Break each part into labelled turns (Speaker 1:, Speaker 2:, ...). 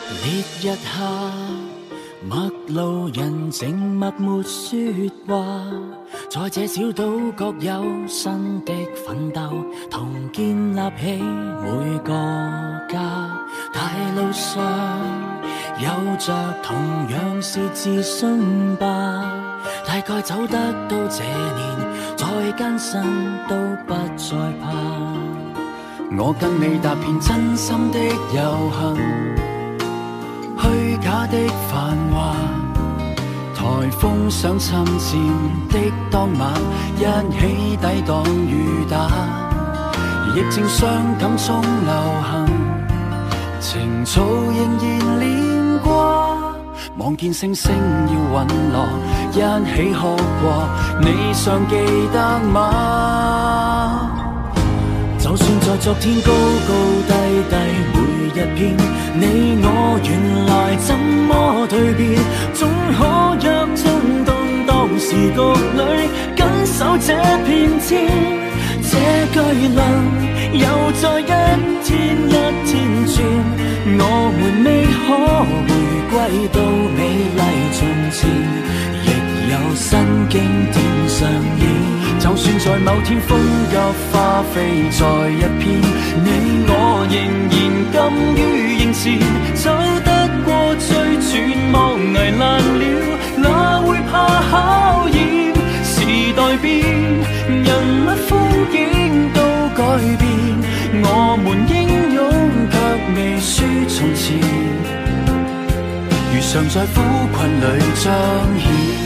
Speaker 1: 烈日下，陌路人靜默沒說話，在這小島各有新的奮鬥，同建立起每個家。大路上有着同樣是自信吧，大概走得到這年，再艱辛都不再怕。我跟你踏遍真心的遊行，虛假的繁華，颱風想侵佔的當晚，一起抵擋雨打。疫症傷感中流行，情操仍然連掛。望見星星要隕落，一起哭過，你尚記得嗎？就算在昨天高高低低每一篇，你我原來怎麼蛻變，總可約衝動當時局裏緊守這片天。這巨輪又再一天一天轉，我們未可回歸到美麗從前，亦有新經典上演。就算在某天風急花飛在一片，你我仍然甘於迎前，走得過最絕望危難了，哪會怕考驗？時代變，人物風景都改變，我們英勇卻未輸從前，如常在苦困裏彰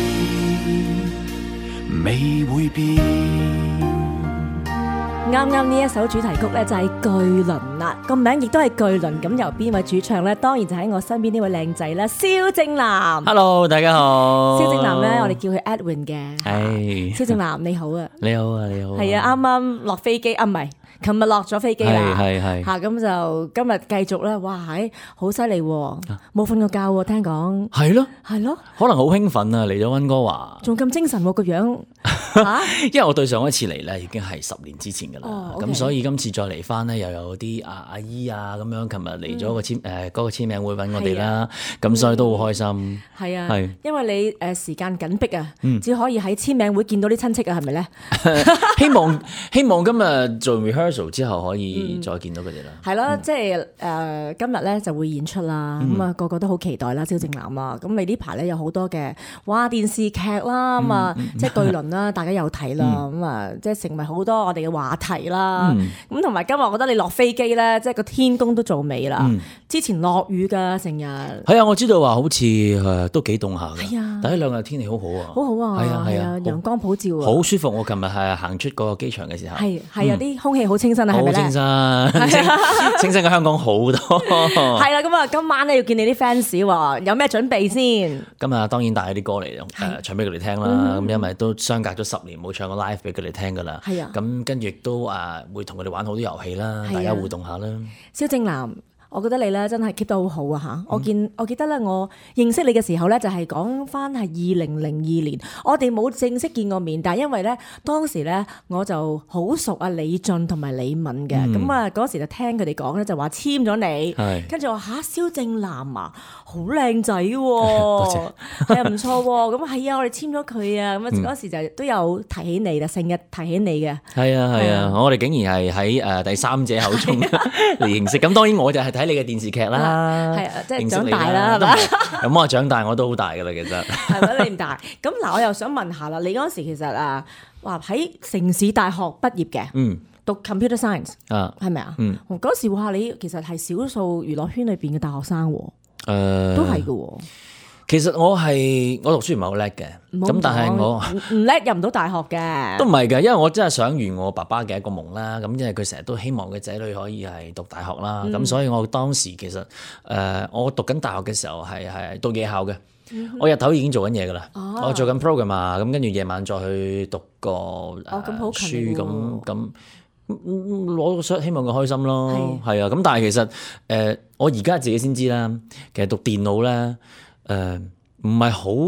Speaker 1: 顯，未會變。
Speaker 2: 啱啱呢一首主題曲咧就係巨輪啦，個名亦都係巨輪，咁由邊位主唱咧？當然就喺我身邊呢位靚仔啦，蕭正楠。
Speaker 1: Hello， 大家好。
Speaker 2: 蕭正楠咧，我哋叫佢 Edwin 嘅。
Speaker 1: 係。
Speaker 2: 蕭正楠你好啊。
Speaker 1: 你好啊，你好。
Speaker 2: 係啊，啱啱落飛機啊，唔係，琴日落咗飛機啦。
Speaker 1: 係。
Speaker 2: 嚇，咁就今日繼續咧，哇，好犀利喎，冇瞓過覺喎，聽講。
Speaker 1: 係咯。可能好興奮啊，嚟咗溫哥華。
Speaker 2: 仲咁精神喎個樣。
Speaker 1: 因為我對上一次嚟咧已經係10年之前㗎啦，咁所以今次再嚟翻咧又有啲阿姨啊咁樣，琴日嚟咗個嗰個簽名會揾我哋啦，咁所以都好開心。
Speaker 2: 係啊，因為你時間緊迫啊，只可以喺簽名會見到啲親戚啊，係咪咧？
Speaker 1: 希望今日做 rehearsal 之後可以再見到佢哋啦。
Speaker 2: 係咯，即係今日咧就會演出啦，咁啊個個都好期待啦，蕭正楠啊，咁你呢排咧有好多嘅電視劇啦，咁啊即係巨輪啦。大家有睇啦，咁啊，即係成為好多我哋嘅話題啦。咁同埋今日我覺得你落飛機咧，即係個天公都做美啦。之前落雨㗎成日。係
Speaker 1: 啊，我知道話好似都幾凍下嘅。係啊，但係兩日天氣好好啊。
Speaker 2: 好好啊。係啊，陽光普照啊。好
Speaker 1: 舒服。我琴日係行出個機場嘅時候。係
Speaker 2: 啊，啲空氣好清新啊，係咪咧？
Speaker 1: 好清新，清新嘅香港好多。
Speaker 2: 係啦，咁啊，今晚咧要見你啲 fans 喎，有咩準備先？
Speaker 1: 今日當然帶啲歌嚟唱俾佢哋聽啦。咁因為都相隔咗10年冇唱過 live 俾佢哋聽噶啦，係啊，咁跟住亦都會同佢哋玩好多遊戲啦，大家互動下啦。
Speaker 2: 蕭正楠，我覺得你咧真係 keep 得好好啊嚇！我記得咧，我認識你嘅時候咧，就係講翻係2002年，我哋冇正式見過面，但係因為咧當時咧我就好熟啊李俊同埋李敏嘅，咁啊嗰時就聽佢哋講咧就話簽咗你，跟住我話蕭正楠啊，好靚仔喎，多謝，係啊唔錯喎，咁係啊我哋簽咗佢啊，咁啊嗰時就都有提起你啦，成日提起你嘅，係
Speaker 1: 啊，我哋竟然係喺第三者口中嚟認識，咁當然我就係睇你嘅電視劇啦，
Speaker 2: 係啊，即係長大啦，係咪？
Speaker 1: 咁我長大我都好大噶啦，其實
Speaker 2: 係咪你唔大？咁嗱，我又想問下啦，你嗰時其實話喺城市大學畢業嘅，讀 computer science 係咪啊？嗰時話你其實係少數娛樂圈裏邊嘅大學生，都係嘅。
Speaker 1: 其實我讀書唔係好叻嘅，咁但係我
Speaker 2: 唔叻入唔到大學嘅，
Speaker 1: 都唔係嘅，因為我真係想圓我爸爸嘅一個夢啦。咁因為佢成日都希望嘅仔女可以係讀大學啦，咁所以我當時其實我讀緊大學嘅時候係讀夜校嘅，我日頭已經做緊嘢噶啦，我做緊 program 啊，咁跟住夜晚再去讀個書咁。攞個 shot 希望佢開心咯，係啊，咁但係其實我而家自己先知啦，其實讀電腦咧唔係好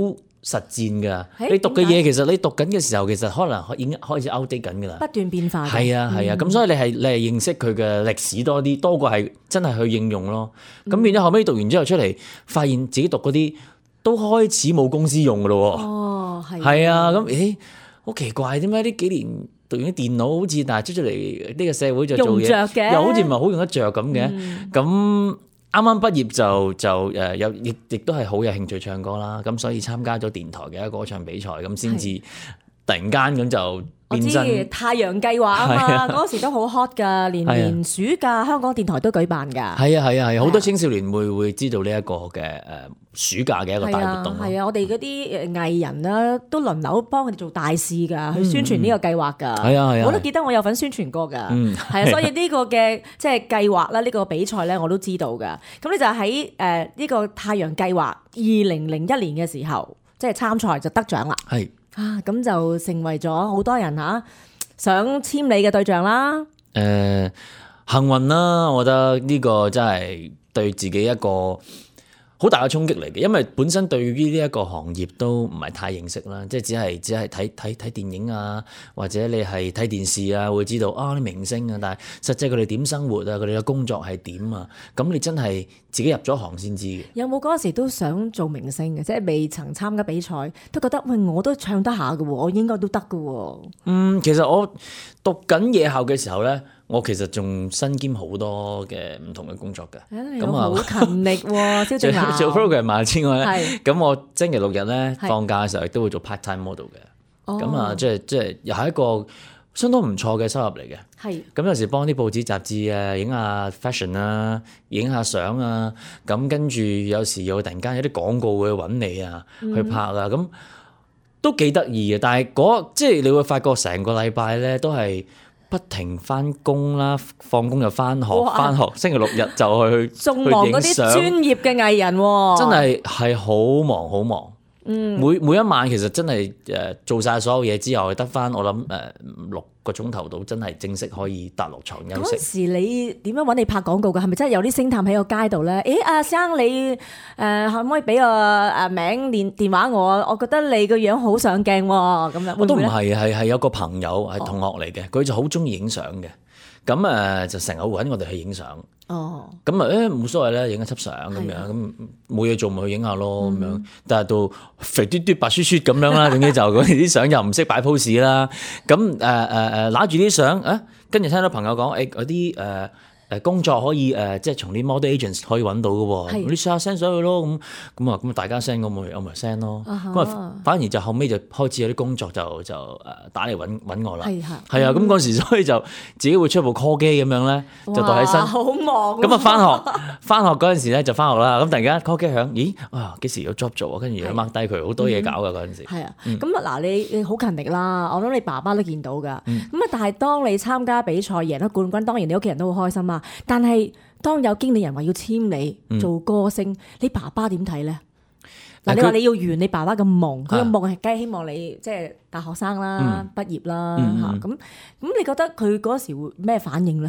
Speaker 3: 實戰㗎。你讀嘅嘢其實你讀緊嘅時候，其實可能已經開始 outdate 緊㗎啦。
Speaker 2: 不斷變化。
Speaker 3: 係啊，咁所以你係認識佢嘅歷史多過係真係去應用咯。咁變咗後尾讀完之後出嚟，發現自己讀嗰啲都開始冇公司用㗎咯喎。
Speaker 2: 哦，係。
Speaker 3: 係啊，咁好奇怪，點解呢幾年讀完啲電腦好似，但係出嚟呢個社會就做嘢，又好似唔係好用得着咁嘅。咁啱啱畢業就有亦都係好有興趣唱歌啦。咁所以參加咗電台嘅一個歌唱比賽，咁先至突然間咁就變身。
Speaker 2: 我知太陽計劃啊嘛，嗰時都好 hot 㗎，年暑假香港電台都舉辦㗎。
Speaker 3: 係啊，好多青少年會知道呢一個嘅暑假嘅一個大活動。
Speaker 2: 係啊，我哋嗰啲藝人啦，都輪流幫佢哋做大事㗎，去宣傳呢個計劃㗎。係啊，我都記得我有份宣傳過㗎。係啊，所以呢個嘅即係計劃啦，呢個比賽咧我都知道㗎。咁你就喺呢個太陽計劃2001年嘅時候，即係參賽就得獎啦。
Speaker 3: 係
Speaker 2: 啊，咁就成為咗好多人想簽你嘅對象啦。
Speaker 3: 幸運啦，我覺得呢個真係對自己一個好大嘅衝擊嚟嘅，因為本身對於呢一個行業都唔係太認識啦，即係只係睇電影啊，或者你係睇電視啊，會知道啲明星啊，但係實際佢哋點生活啊，佢哋嘅工作係點啊，咁你真係自己入咗行先知嘅。有
Speaker 2: 冇嗰陣時都想做明星嘅，即係未曾參加比賽，都覺得喂我都唱得下嘅喎，我應該都得嘅喎。
Speaker 3: 其實我讀緊夜校嘅時候咧，我其實仲身兼好多嘅唔同嘅工作嘅。
Speaker 2: 咁好勤力喎，蕭正楠。
Speaker 3: 做 program 之外咧，咁我星期六日咧放假嘅時候，亦都會做 part time model 嘅。咁啊，即係又係一個相當唔錯嘅收入嚟嘅。係。咁有時幫啲報紙雜誌啊，影下 fashion 啊，影下相啊。咁跟住有時又突然間有啲廣告會揾你啊，去拍啊。咁都幾得意嘅。但係即係你會發覺成個禮拜咧都係不停翻工啦，放工就翻學，星期六日就去
Speaker 2: 仲忙嗰啲專業嘅藝人喎，
Speaker 3: 真係好忙好忙。每一晚其實真係做晒所有嘢之後，得翻我諗6個鐘頭到，真係正式可以搭落床休息。
Speaker 2: 嗰時你點樣揾你拍廣告㗎？係咪真係有啲星探喺個街度咧？阿生你可唔可以俾個名電話我？我覺得你個樣好上鏡喎，咁樣。
Speaker 3: 我都唔係，係有個朋友係同學嚟嘅，佢就好中意影相嘅。咁就成日揾我哋去影相。咁冇所謂咧，影一輯相咁樣，咁冇嘢做咪去影下咯咁樣。但係到肥嘟嘟白雪雪咁樣啦，總之就嗰啲相又唔識擺 pose 啦。咁揦住啲相跟住聽到朋友講嗰啲工作可以即係從啲 model agents 可以揾到嘅喎，你試下 send 上去咯。咁大家 send 我咪 send 咯。反而就後尾就開始有啲工作就打嚟揾我啦。係啊，咁嗰時所以就自己會出部 call 機咁樣咧，就代起身。
Speaker 2: 好忙。
Speaker 3: 咁翻學嗰陣時咧就翻學啦。咁突然間 call 機響，咦幾時有 job 做啊？跟住就 mark 低佢，好多嘢搞噶嗰陣時。
Speaker 2: 係啊，咁嗱你好勤力啦，我諗你爸爸都見到㗎。但係當你參加比賽贏咗冠軍，當然你屋企人都好開心啦。但係當有經理人話要簽你做歌星，你爸爸點睇咧？嗱，你話你要圓你爸爸嘅夢，佢嘅夢係梗係希望你即係大學生啦，畢業啦嚇。咁你覺得佢嗰時會咩反應咧？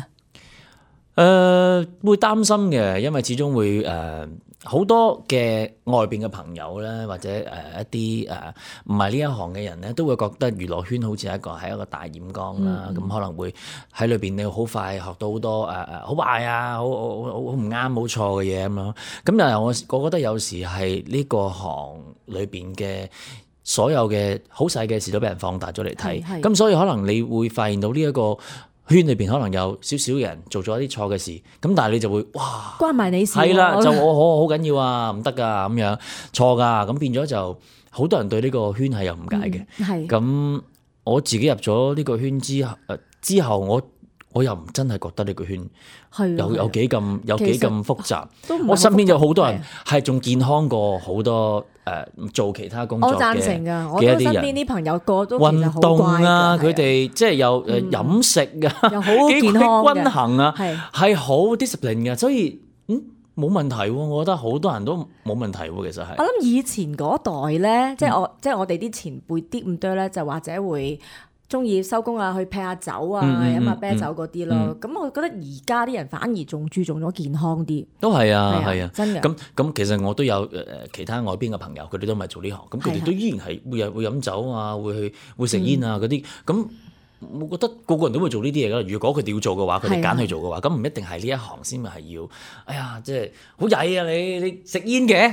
Speaker 3: 會擔心嘅，因為始終會好多嘅外邊嘅朋友咧，或者一啲唔係呢一行嘅人咧，都會覺得娛樂圈好似係一個大染缸啦。咁可能會喺裏邊你好快學到好多好壞啊，好唔啱好錯嘅嘢咁樣。咁但係我覺得有時係呢個行裏邊嘅所有嘅好細嘅事都俾人放大咗嚟睇。咁所以可能你會發現到呢一個圈裏邊可能有少少人做咗一啲錯嘅事，咁但係你就會哇關埋你事係啦，就我好緊要啊，唔得噶咁樣錯噶，咁變咗就好多人對呢個圈係有誤解嘅。係咁我自己入咗呢個圈之後，我又唔真係覺得呢個圈有幾咁複雜。我身邊有好多人係仲健康過好多做其他工作嘅。我贊成㗎，我身邊啲朋友個都運動啊，佢哋即係有飲食啊，又好健康均衡啊，係好 discipline 嘅，所以冇問題喎。我覺得好多人都冇問題喎，其實係。我諗以前嗰代咧，即係我哋啲前輩啲咁多咧，就或者會
Speaker 2: 中意收工啊，去劈下酒啊，飲下啤酒嗰啲咯。咁我覺得而家啲人反而仲注重咗健康啲。
Speaker 3: 都係啊，係啊，
Speaker 2: 真嘅。
Speaker 3: 咁其實我都有其他外邊嘅朋友，佢哋都唔係做呢行，咁佢哋都依然係會飲酒啊，會食煙啊嗰啲咁。我覺得個個人都會做呢啲嘢㗎。如果佢哋要做嘅話，佢哋揀去做嘅話，咁唔一定係呢一行先係要。哎呀，即係好曳啊！你食煙嘅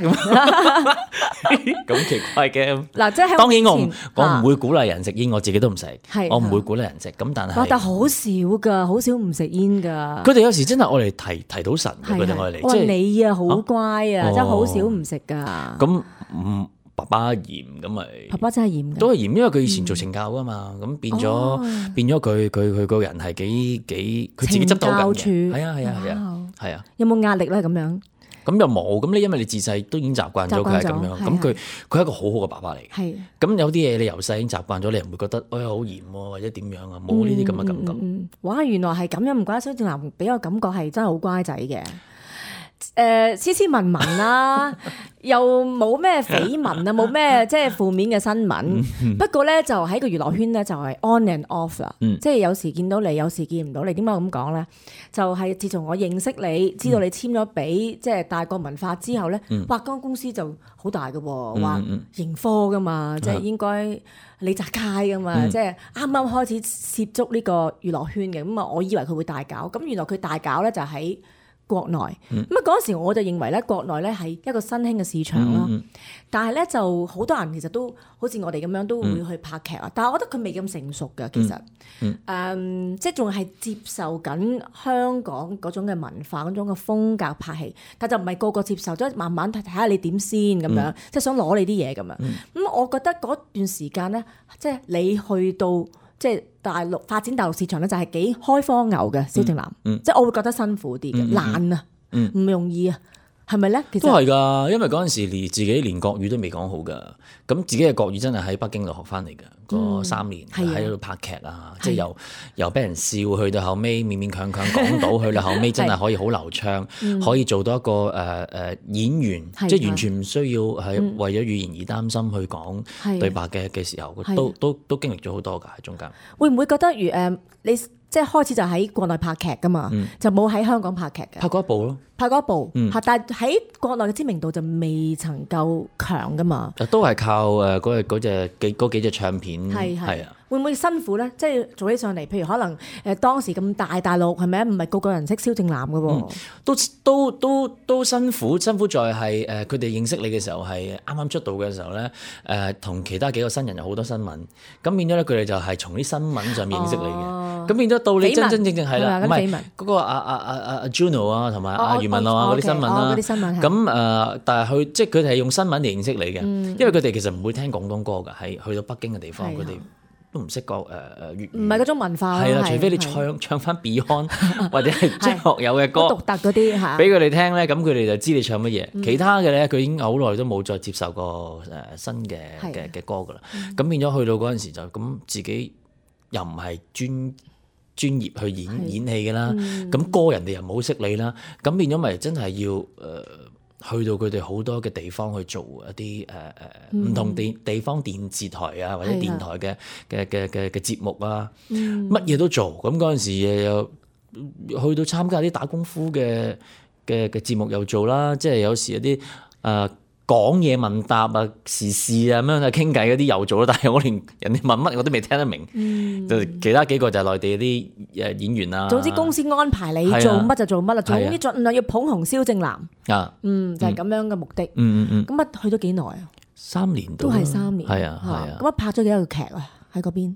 Speaker 3: 咁奇怪嘅。
Speaker 2: 嗱，即係
Speaker 3: 當然我唔會鼓勵人食煙，我自己都唔食。我唔會鼓勵人食。咁但係
Speaker 2: 好少㗎，好少唔食煙㗎。
Speaker 3: 佢哋有時真係我哋提到神嘅，佢哋愛嚟。
Speaker 2: 即係你啊，好乖啊，真係好少唔食㗎。
Speaker 3: 咁爸爸嚴咁咪，
Speaker 2: 爸爸真係嚴嘅，
Speaker 3: 都係嚴，因為佢以前做懲教噶嘛，咁變咗佢個人係幾佢自己執到緊嘅，係啊，
Speaker 2: 有冇壓力咧咁樣？
Speaker 3: 咁又冇，咁你因為你自細都已經習慣咗佢係咁樣，咁佢係一個好好嘅爸爸嚟嘅，係。咁有啲嘢你由細已經習慣咗，你又唔會覺得哎呀好嚴喎，或者點樣啊？冇呢啲咁嘅感覺。
Speaker 2: 哇，原來係咁樣，唔怪得蕭正楠俾我感覺係真係好乖仔嘅。斯斯文文啦，又冇咩緋聞啊，冇咩即係負面嘅新聞。不過咧，就喺個娛樂圈咧，就係 on and off 啦。即係有時見到你，有時見唔到你。點解我咁講咧？就係自從我認識你，知道你簽咗俾即係大國文化之後咧，哇！間公司就好大嘅喎，話盈科噶嘛，即係應該李澤楷噶嘛，即係啱啱開始涉足呢個娛樂圈嘅。咁啊，我以為佢會大搞，咁原來佢大搞咧就喺國內。咁啊嗰時我就認為咧，國內咧係一個新興嘅市場咯。但係咧就好多人其實都好似我哋咁樣都會去拍劇啊。但係我覺得佢未咁成熟㗎，其實即係仲係接受緊香港嗰種嘅文化嗰種嘅風格拍戲，但就唔係個個接受，即係慢慢睇下你點先咁樣，即係想攞你啲嘢咁樣。咁我覺得嗰段時間咧，即係你去到即係大陸發展大陸市場咧，就係幾開荒牛嘅蕭正楠，即係我會覺得辛苦啲嘅，難啊，唔容易啊，係咪咧？其實
Speaker 3: 都係㗎，因為嗰陣時自己連國語都未講好㗎，咁自己嘅國語真係喺北京度學翻嚟㗎，嗰3年喺度拍劇啊，即係由俾人笑去到後尾勉勉強強講到，去到後尾真係可以好流暢，可以做到一個演員，即係完全唔需要係為咗語言而擔心去講對白嘅時候，都經歷咗好多㗎喺中間。
Speaker 2: 會唔會覺得你即係開始就喺國內拍劇㗎嘛，就冇喺香港拍劇嘅？
Speaker 3: 拍過一部咯，
Speaker 2: 拍過一部，但係喺國內嘅知名度就未曾夠強㗎嘛。
Speaker 3: 都係靠嗰幾隻唱片，係啊。
Speaker 2: 會唔會辛苦咧？即係做起上嚟，譬如可能當時咁大陸係咪？唔係個個人識蕭正楠㗎喎。
Speaker 3: 都辛苦在係佢哋認識你嘅時候係啱啱出道嘅時候咧，同其他幾個新人有好多新聞，咁變咗咧佢哋就係從啲新聞上面認識你嘅，咁變咗到你真正係啦，唔係嗰個阿 Juno 啊，同埋阿余文樂啊嗰啲新聞啦，咁但係即係佢哋係用新聞嚟認識你嘅，因為佢哋其實唔會聽廣東歌㗎，係去到北京嘅地方佢哋都唔識講粵語，
Speaker 2: 唔係嗰種文化。
Speaker 3: 係啦，除非你唱翻 Beyond 或者係張學友嘅歌，
Speaker 2: 獨特嗰啲嚇，
Speaker 3: 俾佢哋聽咧，咁佢哋就知你唱乜嘢。其他嘅咧，佢已經好耐都冇再接受過新嘅歌噶啦。咁變咗去到嗰陣時就咁，自己又唔係專業去演戲嘅啦。咁歌人哋又冇識你啦。咁變咗咪真係要去到佢哋好多嘅地方去做一啲唔同地方電視台啊，或者電台嘅節目啊，乜嘢都做。咁嗰陣時又去到參加啲打功夫嘅節目又做啦，即係有時有啲講嘢問答啊、時事啊咁樣傾偈嗰啲又做啦。但係我連人哋問乜我都未聽得明，就其他幾個就係內地啲演員啊。
Speaker 2: 總之公司安排你做乜就做乜啦，總之盡量要捧紅蕭正楠啊，就係咁樣嘅目的。咁啊去咗幾耐啊？3年都係3年，係啊。咁啊拍咗幾多個劇啊？喺嗰邊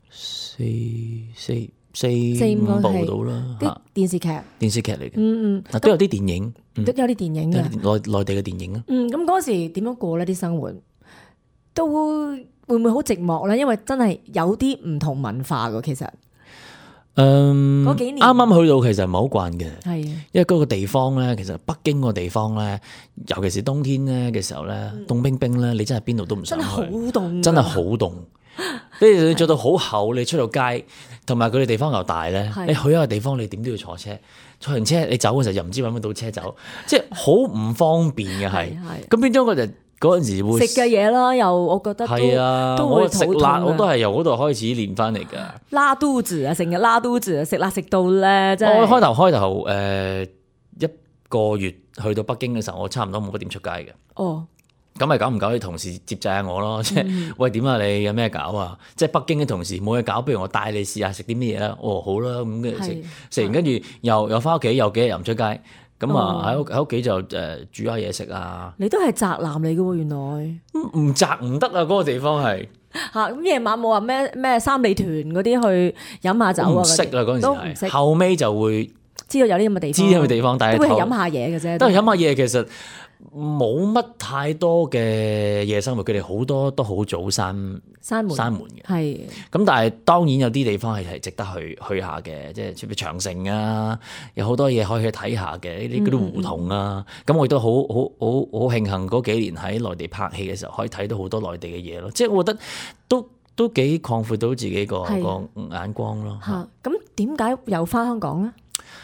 Speaker 2: 4-5部到啦，啲電視劇嚟嘅，
Speaker 3: 都有啲電影，
Speaker 2: 都有啲電影嘅
Speaker 3: 內地嘅電影啊。
Speaker 2: 咁嗰時點樣過呢？啲生活都會唔會好寂寞咧？因為真係有啲唔同文化㗎，其實嗰幾年啱
Speaker 3: 啱去到其實唔係好慣嘅，
Speaker 2: 係
Speaker 3: 因為嗰個地方咧，其實北京個地方咧，尤其是冬天咧嘅時候咧，凍冰冰咧，你真係邊度都唔想去，
Speaker 2: 真係好凍，
Speaker 3: 真係好凍。你着到好厚，你出到街，同埋佢哋地方又大咧，你去一個地方你點都要坐車，坐完車你走嘅時候又唔知揾唔到車走，即係好唔方便嘅係。咁變咗我就嗰陣時會
Speaker 2: 食嘅嘢啦，又我覺得
Speaker 3: 係啊，
Speaker 2: 都
Speaker 3: 我
Speaker 2: 會肚痛
Speaker 3: 食辣我都
Speaker 2: 啊，
Speaker 3: 係由嗰度開始練翻嚟㗎。
Speaker 2: 拉肚子啊，成日拉肚子啊，食辣食到咧，真係
Speaker 3: 我開頭一個月去到北京嘅時候，我差唔多冇乜點出街嘅。
Speaker 2: 哦。
Speaker 3: 咁咪久唔久啲同事接濟下我咯，即係喂點啊你有咩搞啊？即係北京嘅同事冇嘢搞，不如我帶你試下食啲咩嘢啦。哦好啦，咁跟住食完跟住又翻屋企，又幾日又唔出街，咁啊喺屋企就煮下嘢食啊。
Speaker 2: 你都係宅男嚟嘅喎，原來
Speaker 3: 唔宅唔得啊！嗰個地方係
Speaker 2: 嚇咁夜晚冇話咩三里屯嗰啲去飲下酒啊？
Speaker 3: 唔識啦嗰陣時
Speaker 2: 都唔識
Speaker 3: 係，後尾就會
Speaker 2: 知道有啲咁嘅地方，
Speaker 3: 知啲咁嘅地方，但係
Speaker 2: 都會係飲下嘢嘅啫，
Speaker 3: 都係飲下嘢，其實冇乜太多嘅夜生活，佢哋好多都好早閂門嘅。
Speaker 2: 係
Speaker 3: 咁但係當然有啲地方係值得去下嘅，即係譬如長城啊，有好多嘢可以去睇下嘅，呢啲嗰啲胡同啊。咁我亦都好慶幸嗰幾年喺內地拍戲嘅時候，可以睇到好多內地嘅嘢咯。即係我覺得都幾擴闊到自己個眼光咯。
Speaker 2: 嚇咁點解又翻香港咧？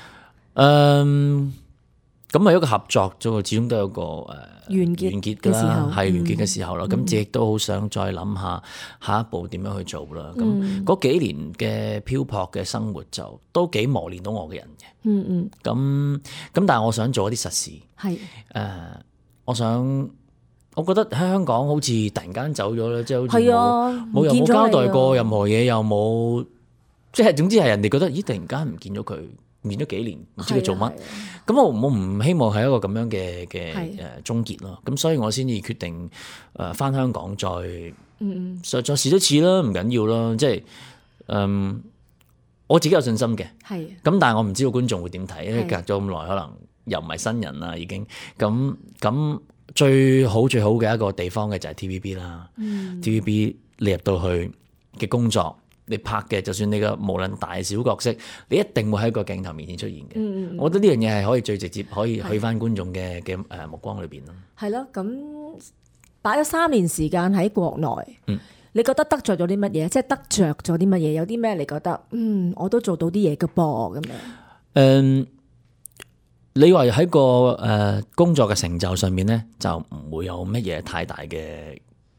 Speaker 3: 咁係一個合作啫，始終都有個完結㗎啦，係完結嘅時候啦。咁自己都好想再諗下一步點樣去做啦。咁嗰幾年嘅漂泊嘅生活就都幾磨練到我嘅人嘅。咁但係我想做一啲實事。
Speaker 2: 係
Speaker 3: 我覺得喺香港好似突然間走咗啦，即係好似冇
Speaker 2: 冇
Speaker 3: 交代過任何嘢，又冇即係總之係人哋覺得咦突然間唔見咗佢。唔見咗幾年，唔知佢做乜，咁我唔希望係一個咁樣嘅終結咯。咁所以我先至決定返香港再試多次啦，唔緊要啦。即係我自己有信心嘅。係。咁但係我唔知道觀眾會點睇，因為隔咗咁耐，可能又唔係新人啦，已經。咁最好嘅一個地方嘅就係 TVB 啦。TVB 你入到去嘅工作。你拍嘅，就算你嘅無論大小角色，你一定會喺個鏡頭面前出現嘅。我覺得呢樣嘢係可以最直接可以去翻觀眾嘅目光裏邊咯。係
Speaker 2: 咯，咁擺咗3年時間喺國內，你覺得得着咗啲乜嘢？即係得着咗啲乜嘢？有啲咩你覺得我都做到啲嘢嘅噃咁樣？
Speaker 3: 你話喺個工作嘅成就上面咧，就唔會有乜嘢太大嘅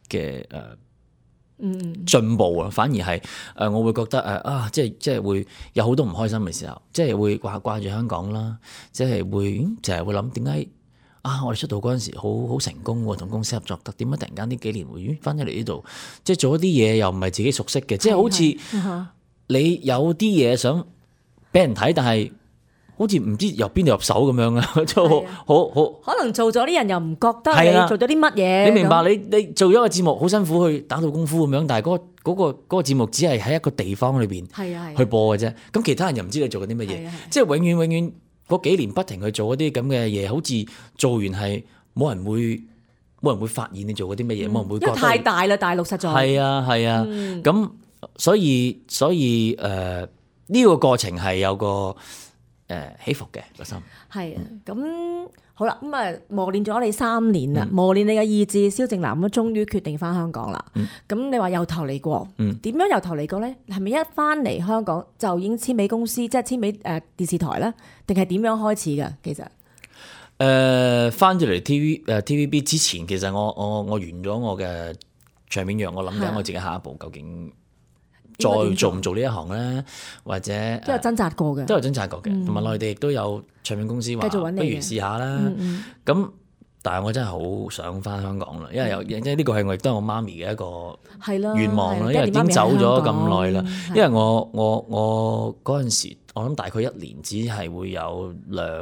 Speaker 3: 進步啊，反而係我會覺得即係會有好多唔開心嘅時候，即係會掛住香港啦，即係會成日會諗點解我哋出道嗰陣時好成功喎，同公司合作得，點解突然間呢幾年會翻咗嚟呢度，即係做一啲嘢又唔係自己熟悉嘅，即係好似你有啲嘢想俾人睇，但係好似唔知由邊度入手咁樣啊，就好
Speaker 2: 可能做咗啲人又唔覺得你做咗啲乜嘢。
Speaker 3: 你明白？你做咗個節目好辛苦去打道功夫咁樣，但係嗰個節目只係喺一個地方裏邊去播嘅啫。咁其他人又唔知你做緊啲乜嘢，即係永遠嗰幾年不停去做一啲咁嘅嘢，好似做完係冇人會發現你做嗰啲乜嘢，冇人會覺得。因為太
Speaker 2: 大啦，大陸實在
Speaker 3: 係啊。咁所以呢個過程係有個起伏嘅個心。
Speaker 2: 係啊，咁好啦，咁磨練咗你3年啦，磨練你嘅意志，蕭正楠咁終於決定翻香港啦。咁你話由頭嚟過，點樣由頭嚟過咧？係咪一翻嚟香港就已經簽俾公司，即係簽俾電視台咧？定係點樣開始㗎？其實
Speaker 3: 翻咗嚟 TVB 之前，其實我完咗我嘅唱片約，我諗緊我自己下一步究竟再做唔做呢一行咧，或者
Speaker 2: 都有掙扎過嘅，
Speaker 3: 都有掙扎過嘅，同埋內地亦都有唱片公司話，不如試下啦。咁但係我真係好想翻香港啦，因為即係呢個係我亦都係我媽咪嘅一個願望啦，因為已經走咗咁耐啦。因為我嗰陣時，我諗大概1年只係會有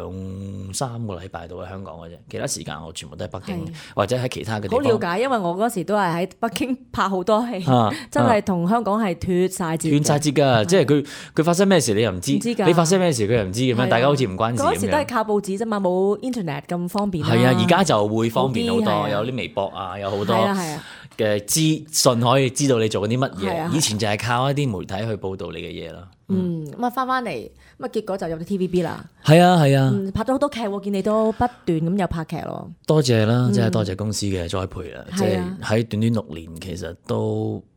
Speaker 3: 2-3個禮拜到喺香港嘅啫，其他時間我全部都喺北京或者喺其他嘅地方。
Speaker 2: 好了解，因為我嗰時都係喺北京拍好多戲，真係同香港係脫晒節
Speaker 3: 㗎，即係佢發生咩事你又唔知，你發生咩事佢又唔知咁樣，大家好似唔關事咁樣。
Speaker 2: 嗰時都係靠報紙啫嘛，冇 internet 咁方便。
Speaker 3: 係啊，而家就會方便好多，有啲微博啊，有好多嘅資訊可以知道你做緊啲乜嘢。以前就係靠一啲媒體去報導你嘅嘢啦。
Speaker 2: 咁翻嚟，咁結果就入咗 TVB 啦。
Speaker 3: 係啊，
Speaker 2: 拍咗好多劇，見你都不斷咁有拍劇咯。
Speaker 3: 多謝啦，真係多謝公司嘅栽培啦。即係喺短短6年，其實都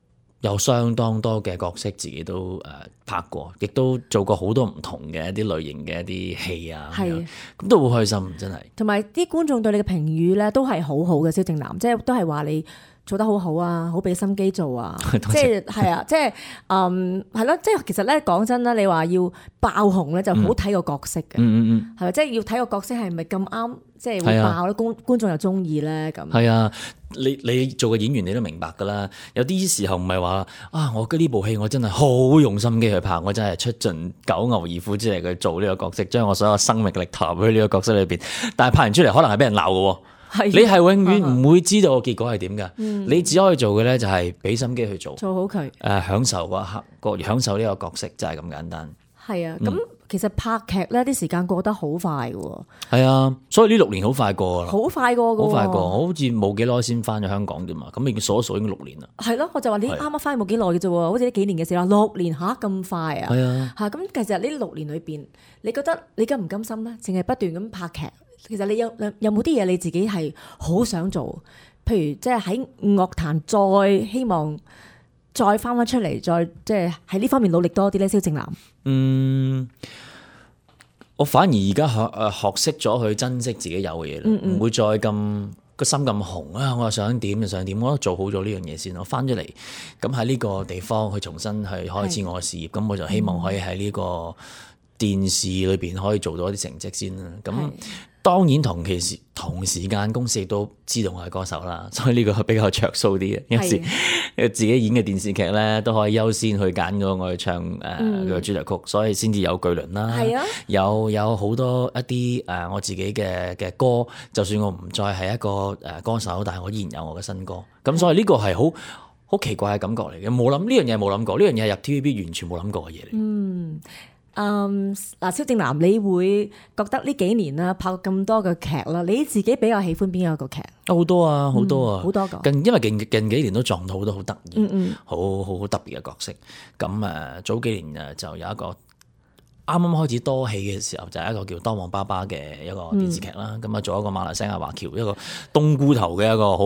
Speaker 3: 有相當多嘅角色自己都拍過，亦都做過好多唔同嘅一啲類型嘅一啲戲啊，咁都好開心，真係。同
Speaker 2: 埋啲觀眾對你嘅評語咧都係好好嘅，蕭正楠，即係都係話你做得好好啊，好俾心機做啊，即係係啊，即係係咯，即係其實咧講真啦，你話要爆紅咧就好睇個角色嘅，係咪？即係要睇個角色係咪咁啱，即係會爆咧，觀眾又中意咧咁。係
Speaker 3: 啊，你做個演員你都明白噶啦，有啲時候唔係話啊，我呢部戲我真係好用心機去拍，我真係出盡九牛二虎之力去做呢個角色，將我所有生命力投入去呢個角色裏邊，但係拍完出嚟可能係俾人鬧嘅。你係永遠唔會知道個結果係點㗎，你只可以做嘅咧就係俾心機去做好佢，享受嗰一刻，享受呢個角色就係咁簡單。
Speaker 2: 係啊，咁其實拍劇咧啲時間過得好快嘅。
Speaker 3: 係啊，所以呢6年好快過啦，
Speaker 2: 好快過，
Speaker 3: 好快過。我好似冇幾耐先翻咗香港啫嘛，咁已經數一數已經6年啦。
Speaker 2: 係咯，我就話你啱啱翻去冇幾耐嘅啫喎，好似呢幾年嘅事啦，6年嚇咁快啊！
Speaker 3: 係啊，
Speaker 2: 嚇咁其實呢6年裏邊，你覺得你甘唔甘心咧？淨係不斷咁拍劇。其實你有冇啲嘢你自己係好想做？譬如即係喺樂壇再希望再翻出嚟，再即係喺呢方面努力多啲咧，蕭正楠。
Speaker 3: 我反而而家學識咗去珍惜自己有嘅嘢啦，唔會再咁個心咁紅啊！我又想點就想點，我都做好咗呢樣嘢先。我翻咗嚟，咁喺呢個地方去重新去開始我嘅事業，咁我就希望可以喺呢個電視裏邊可以做到一啲成績先啦。咁當然同時間公司亦都知道我係歌手啦，所以呢個比較着數啲嘅。有時自己演嘅電視劇咧都可以優先去揀咗我去唱個主題曲，所以先至有巨輪啦。有好多一啲我自己嘅歌，就算我唔再係一個歌手，但係我依然有我嘅新歌。咁所以呢個係好奇怪嘅感覺嚟嘅，冇諗呢樣嘢，冇諗過呢樣嘢係入 TVB 完全冇諗過嘅嘢嚟。
Speaker 2: 嗱，蕭正楠，你會覺得呢幾年啦拍咁多嘅劇啦，你自己比較喜歡邊一個劇？
Speaker 3: 好多啊，好多啊，
Speaker 2: 好多個。
Speaker 3: 因為近幾年都撞到好多好得意、好特別嘅角色。咁早幾年就有一個啱啱開始多戲嘅時候，就係一個叫《當旺爸爸》嘅一個電視劇啦。咁做一個馬來西亞華僑，一個冬菇頭嘅一個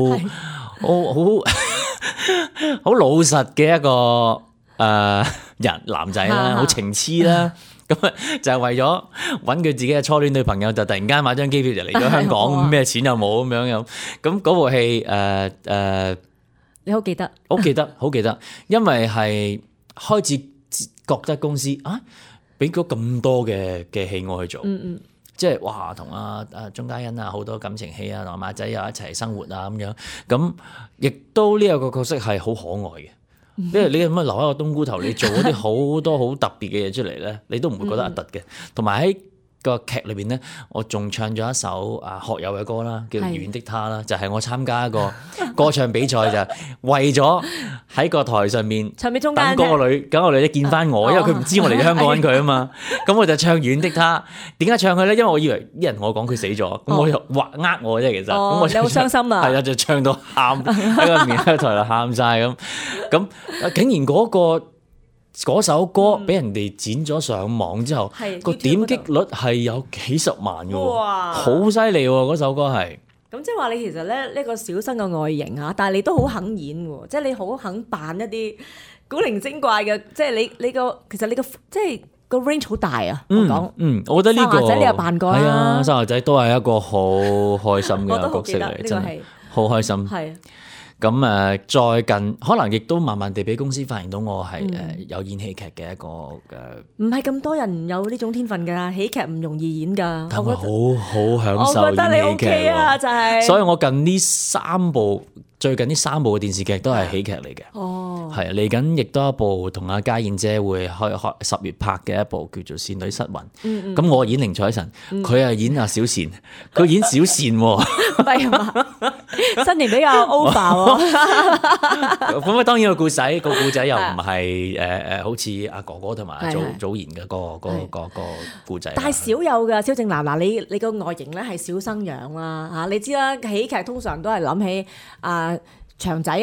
Speaker 3: 好老實嘅一個男仔啦，好情痴啦，咁就係為咗揾佢自己嘅初戀女朋友，就突然間買張機票就嚟咗香港，咩錢又冇咁樣咁嗰部戲
Speaker 2: 你好記得？
Speaker 3: 好記得，因為係開始覺得公司俾咗咁多嘅戲我去做，即係哇同阿鐘嘉欣啊好多感情戲啊，同馬仔又一齊生活啊咁樣，咁亦都呢一個角色係好可愛嘅。因為你咁樣留一個冬菇頭，你做嗰啲好多好特別嘅嘢出嚟咧，你都唔會覺得核突嘅。同埋喺個劇裏邊咧，我仲唱咗一首學友嘅歌啦，叫《遠的他》啦，就係我參加一個歌唱比賽，就為咗喺個台上面等嗰個女仔見翻我，因為佢唔知我嚟咗香港揾佢啊嘛。咁我就唱《遠的他》。點解唱佢咧？因為我以為啲人同我講佢死咗，咁我就呃我啫。其實咁我
Speaker 2: 你好傷心啊！
Speaker 3: 係啊，就唱到喊喺個面喺台度喊晒咁竟然嗰首歌俾人哋剪咗上網之後，個點擊率係有幾十萬嘅喎，好犀利喎！嗰首歌係。
Speaker 2: 咁即係話你其實咧呢個小生嘅外形嚇，但係你都好肯演喎，即係你好肯扮一啲古靈精怪嘅，即係你個其實你個即係個 range 好大啊！我講，
Speaker 3: 我覺得呢個
Speaker 2: 生牙仔你又扮過啦，
Speaker 3: 係啊，生牙仔都係一個好開心嘅角色嚟，真係好開心。係。咁再近可能亦都慢慢地俾公司發現到我係有演戲劇嘅一個
Speaker 2: 唔係咁多人有呢種天分㗎，喜劇唔容易演㗎。
Speaker 3: 但我好享受演戲劇。我覺得你
Speaker 2: OK 啊，就係。
Speaker 3: 所以我最近呢3部嘅電視劇都係喜劇嚟嘅。係啊，嚟緊亦都一部同阿家燕姐會開10月拍嘅一部叫做《倩女失魂》。咁我演寧采臣，佢係演阿小倩，佢演小倩喎。
Speaker 2: 唔係嘛？身形比較 over 喎。
Speaker 3: 咁當然個故仔又唔係好似阿哥哥同埋祖賢嘅個故仔。
Speaker 2: 但係少有㗎，蕭正楠嗱，你個外形咧係小生樣啦嚇，你知啦，喜劇通常都係諗起長仔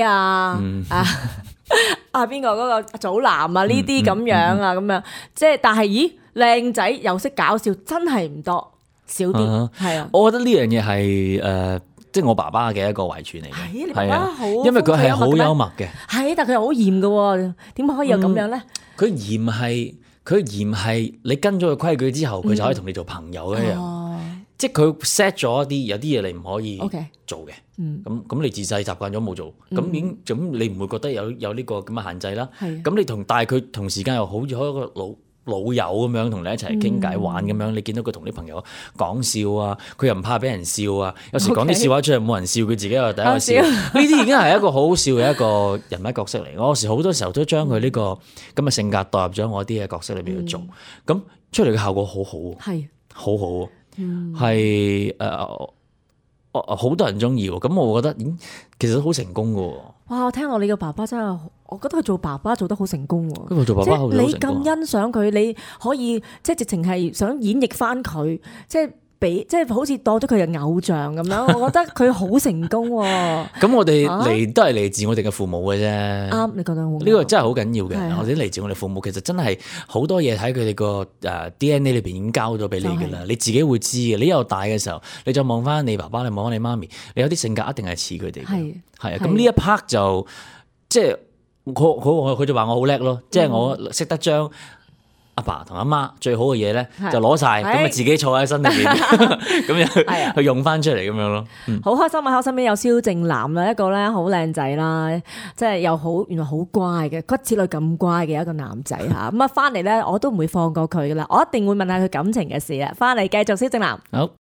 Speaker 2: 邊個嗰個祖藍啊呢啲咁樣啊咁樣，即係但係咦靚仔又識搞笑，真係唔多，少啲係啊。
Speaker 3: 我覺得呢樣嘢係即係我爸爸嘅一個遺傳嚟嘅。
Speaker 2: 係你爸爸好，
Speaker 3: 因為佢係好幽默嘅。
Speaker 2: 係，但佢又好嚴嘅喎，點可以有咁樣咧？
Speaker 3: 佢嚴係你跟咗個規矩之後，佢就可以同你做朋友一樣。即係佢 set 咗有啲嘢你唔可以做嘅。咁你自細習慣咗冇做，咁已經咁你唔會覺得有呢個咁嘅限制啦。咁你但係佢同時間又好似一個老友咁樣同你一齊傾偈玩咁樣，你見到佢同啲朋友講笑啊，佢又唔怕俾人笑啊。有時講啲笑話出嚟冇人笑，佢自己又第一個笑。呢啲已經係一個好好笑嘅一個人物角色嚟。我有時好多時候都將佢呢個咁嘅性格代入咗我啲嘅角色裏邊去做，咁出嚟嘅效果好好，係好好，係好多人中意喎。咁我覺得其實都好成功嘅喎。
Speaker 2: 哇！我聽落你個爸爸真係，我覺得佢做爸爸做得好成功喎。
Speaker 3: 佢做爸爸好成功。
Speaker 2: 你咁欣賞佢，你可以即係直情係想演繹翻佢，即係好似當咗佢嘅偶像咁樣。我覺得佢好成功喎。
Speaker 3: 咁我哋都係嚟自我哋嘅父母嘅啫。
Speaker 2: 啱，你覺得好？呢
Speaker 3: 個真係好緊要嘅。我哋嚟自我哋父母，其實真係好多嘢喺佢哋個DNA 裏邊已經交咗俾你㗎啦。你自己會知嘅。你又大嘅時候，你再望翻你爸爸，你望翻你媽咪，你有啲性格一定係似佢哋嘅。係啊，咁呢一 part 就即係佢就話我好叻咯，即係我識得將阿爸同阿媽最好嘅嘢咧就攞晒，咁啊自己坐喺身裏邊，咁樣去用翻出嚟咁樣咯。
Speaker 2: 好開心啊！我身邊有蕭正楠啦，一個咧好靚仔啦，即係又好原來好乖嘅，骨子裏咁乖嘅一個男仔嚇。咁啊翻嚟咧，我都唔會放過佢噶啦，我一定會問下佢感情嘅事啊。翻嚟繼續蕭正楠。
Speaker 3: 好。